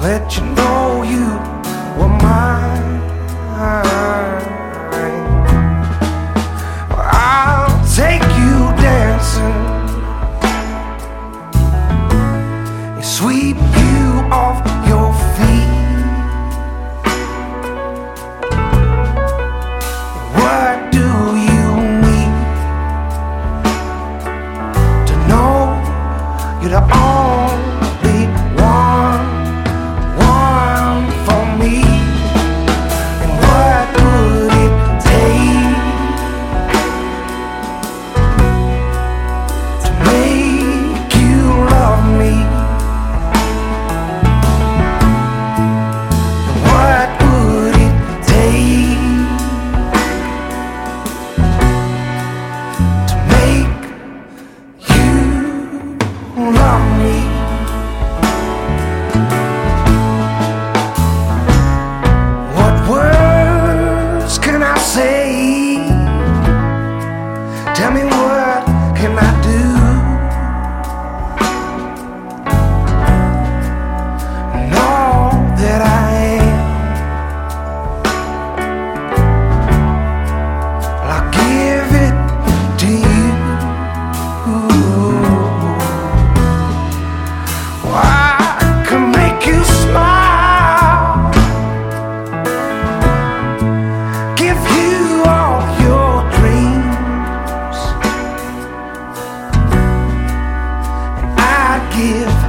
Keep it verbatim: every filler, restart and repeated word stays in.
let you know you were mine. I'll take you dancing and sweep you off your feet. What do you need to know you're the only one, one for me? And what would it take to make you love me? And what would it take to make you love me? What words can I say? Tell me, what can I do? And all that I am, I'll give it to you. I can make you smile, give you all your dreams, and I'd give